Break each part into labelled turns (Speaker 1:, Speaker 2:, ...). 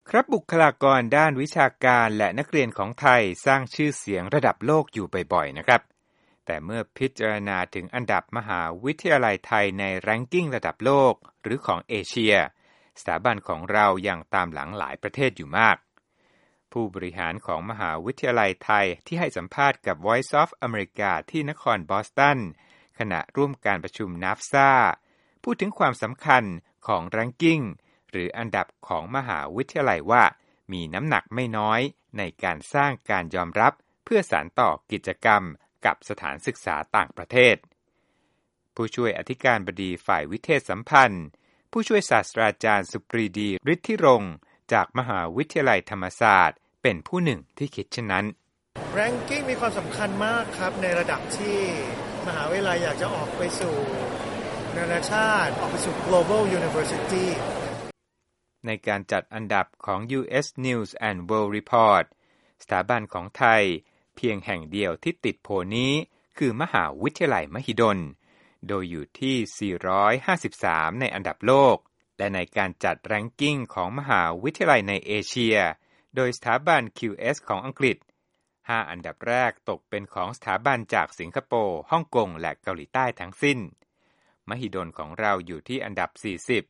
Speaker 1: ครับบุคลากรด้านวิชาการและนักเรียนของไทยสร้างชื่อเสียงระดับโลกอยู่บ่อยๆนะครับแต่เมื่อพิจารณาถึงอันดับมหาวิทยาลัยไทยในแรงกิ้งระดับโลกหรือของเอเชียสถาบันของเรายังตามหลังหลายประเทศอยู่มากผู้บริหารของมหาวิทยาลัยไทยที่ให้สัมภาษณ์กับ Voice of America ที่นครบอสตันขณะร่วมการประชุม NAFSA พูดถึงความสำคัญของแรงกิ้งหรืออันดับของมหาวิทยาลัยว่ามีน้ำหนักไม่น้อยในการสร้างการยอมรับเพื่อสานต่อกิจกรรมกับสถานศึกษาต่างประเทศผู้ช่วยอธิการบดีฝ่ายวิเทศสัมพันธ์ผู้ช่วยศาสตราจารย์สุปรีดีฤทธิรงค์จากมหาวิทยาลัยธรรมศาสตร์เป็นผู้หนึ่งที่คิดเช่นนั้น
Speaker 2: Ranking มีความสำคัญมากครับในระดับที่มหาวิทยาลัยอยากจะออกไปสู่นานาชาติออกไปสู่ Global University
Speaker 1: ในการจัดอันดับของ U.S. News and World Report สถาบันของไทยเพียงแห่งเดียวที่ติดโผนี้คือมหาวิทยาลัยมหิดลโดยอยู่ที่ 453 ในอันดับโลกและในการจัดแรงกิ้งของมหาวิทยาลัยในเอเชียโดยสถาบัน QS ของอังกฤษ5อันดับแรกตกเป็นของสถาบันจากสิงคโปร์ฮ่องกงและเกาหลีใต้ทั้งสิ้นมหิดลของเราอยู่ที่อันดับ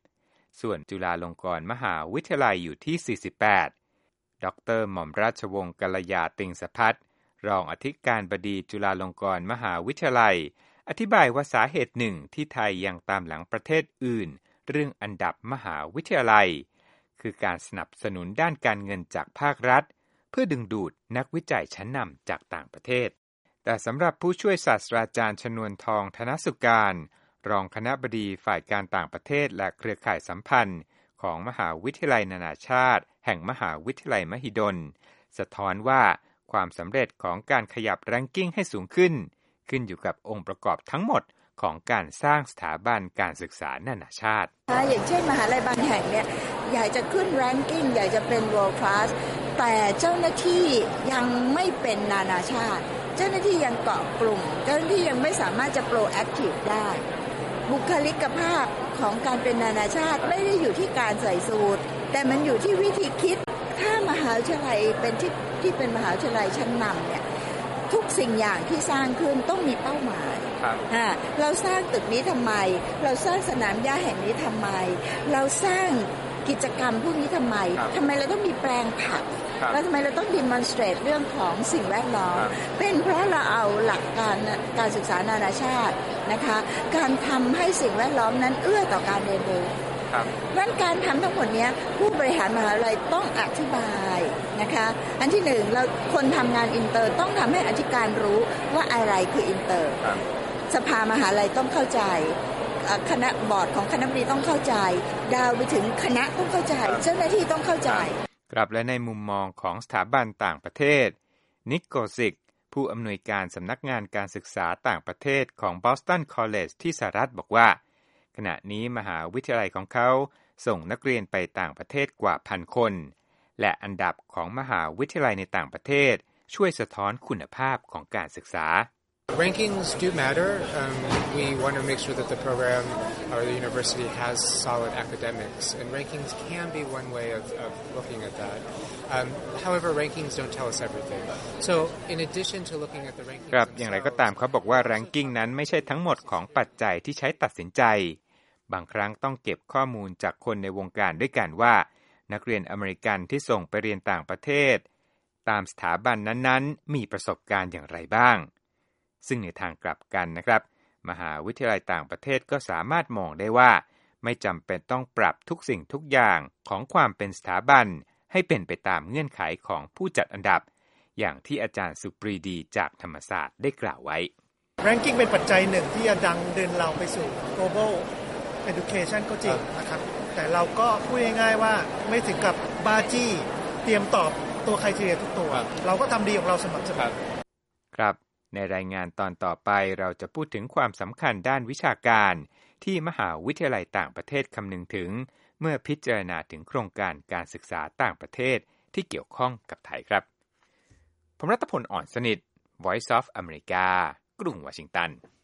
Speaker 1: 40ส่วนจุฬาลงกรณ์มหาวิทยาลัยอยู่ที่48ดร.หม่อมราชวงศ์กัลยาติงสภัทรรองอธิการบดีจุฬาลงกรณ์มหาวิทยาลัยอธิบายว่าสาเหตุหนึ่งที่ไทยยังตามหลังประเทศอื่นเรื่องอันดับมหาวิทยาลัยคือการสนับสนุนด้านการเงินจากภาครัฐเพื่อดึงดูดนักวิจัยชั้นนำจากต่างประเทศแต่สำหรับผู้ช่วยศาสตราจารย์ชนวนทองธนสุการรองคณบดีฝ่ายการต่างประเทศและเครือข่ายสัมพันธ์ของมหาวิทยาลัยนานาชาติแห่งมหาวิทยาลัยมหิดลสะท้อนว่าความสำเร็จของการขยับแรงกิ้งให้สูงขึ้นอยู่กับองค์ประกอบทั้งหมดของการสร้างสถาบันการศึกษานานาชาติ
Speaker 3: อย่างเช่นมหาลัยบางแห่งเนี่ยอยากจะขึ้นแรงกิ้งอยากจะเป็น world class แต่เจ้าหน้าที่ยังไม่เป็นนานาชาติเจ้าหน้าที่ยังเกาะกลุ่มเจ้าหน้าที่ยังไม่สามารถจะ proactive ได้บุคลิกภาพของการเป็นนานาชาติไม่ได้อยู่ที่การใส่สูทแต่มันอยู่ที่วิธีคิดถ้ามหาวิทยาลัยเป็นที่เป็นมหาวิทยาลัยชั้นนำเนี่ยทุกสิ่งอย่างที่สร้างขึ้นต้องมีเป้าหมายเราสร้างตึกนี้ทำไมเราสร้างสนามหญ้าแห่งนี้ทำไมเราสร้างกิจกรรมพวกนี้ทำไมเราต้องมีแปลงผักแล้วทำไมเราต้อง demonstrate เรื่องของสิ่งแวดล้อมเป็นเพราะเราเอาหลักการศึกษานานาชาตินะคะการทำให้สิ่งแวดล้อมนั้นเอื้อต่อการเรียนรู้งั้นการทำทั้งหมดนี้ผู้บริหารมหาวิทยาลัยต้องอธิบายนะคะอันที่หนึ่งเราคนทำงานอินเตอร์ต้องทำให้อธิการรู้ว่าอะไรคืออินเตอร์สภามหาวิทยาลัยต้องเข้าใจคณะบอร์ดของคณะบดีต้องเข้าใจดาวไปถึงคณะต้องเข้าใจเจ้าหน้าที่ต้องเข้าใจ
Speaker 1: ครับและในมุมมองของสถาบันต่างประเทศนิกโกซิกผู้อำนวยการสำนักงานการศึกษาต่างประเทศของ Boston College ที่สหรัฐบอกว่าขณะนี้มหาวิทยาลัยของเขาส่งนักเรียนไปต่างประเทศกว่า 1,000 คนและอันดับของมหาวิทยาลัยในต่างประเทศช่วยสะท้อนคุณภาพของการศึกษา
Speaker 4: Rankings do matter. We want to make sure that the program or the university has solid academics, and rankings can be one way of looking at that. However, rankings don't tell us everything. So, in addition to looking at the rankings,
Speaker 1: ครับอย่างไรก็ตามเขาบอกว่า ranking นั้นไม่ใช่ทั้งหมดของปัจจัยที่ใช้ตัดสินใจบางครั้งต้องเก็บข้อมูลจากคนในวงการด้วยกันว่านักเรียนอเมริกันที่ส่งไปเรียนต่างประเทศตามสถาบันนั้นๆมีประสบการณ์อย่างไรบ้างซึ่งในทางกลับกันนะครับมหาวิทยาลัยต่างประเทศก็สามารถมองได้ว่าไม่จำเป็นต้องปรับทุกสิ่งทุกอย่างของความเป็นสถาบันให้เป็นไปตามเงื่อนไขของผู้จัดอันดับอย่างที่อาจารย์สุปรีดีจากธรรมศาสตร์ได้กล่าวไว้
Speaker 2: Ranking เป็นปัจจัยหนึ่งที่จะเดินเราไปสู่ Global Education ก็จริงนะครับแต่เราก็พูดง่ายๆว่าไม่ถึงกับบ้าจี้เตรียมตอบตัวใครทีเดียวทุกตัวเราก็ทำดีของเราสม่ำเสมอ
Speaker 1: ครับในรายงานตอนต่อไปเราจะพูดถึงความสำคัญด้านวิชาการที่มหาวิทยาลัยต่างประเทศคำนึงถึงเมื่อพิจารณาถึงโครงการการศึกษาต่างประเทศที่เกี่ยวข้องกับไทยครับผมรัตพล อ่อนสนิท Voice of America กรุงวอชิงตัน